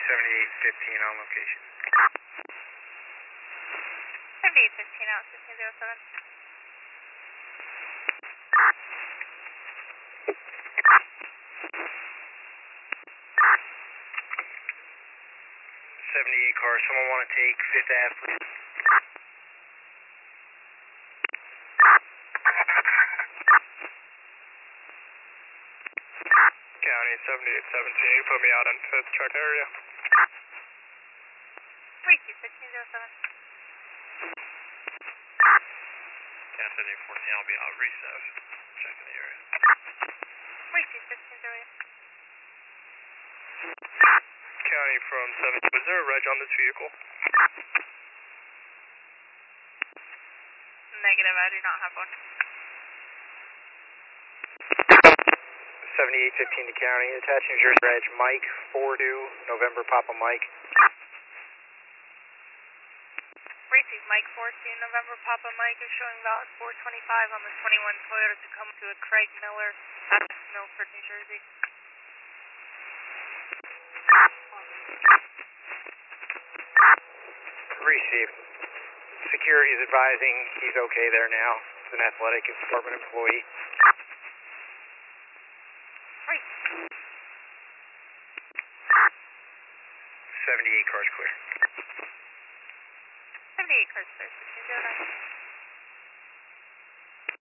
7815 on location. 7815 out, 1607. Car. Someone want to take 5th Ave, please? County 7817, you put me out in 5th check area. Reach 1607. Yeah, 7814, I'll be out recess. Checking the area. Reach 1608. County from 7. Was there a reg on this vehicle? Negative, I do not have one. 7815 to county. Attaching your reg, Mike 42, November Papa Mike. Reaching Mike 14, November Papa Mike is showing valid 425 on the 21 Toyota Tacoma to a Craig Miller at Milford, New Jersey. Received. Security is advising he's okay there now. He's an athletic department employee. 78 cars clear. 78 cars clear, 1609.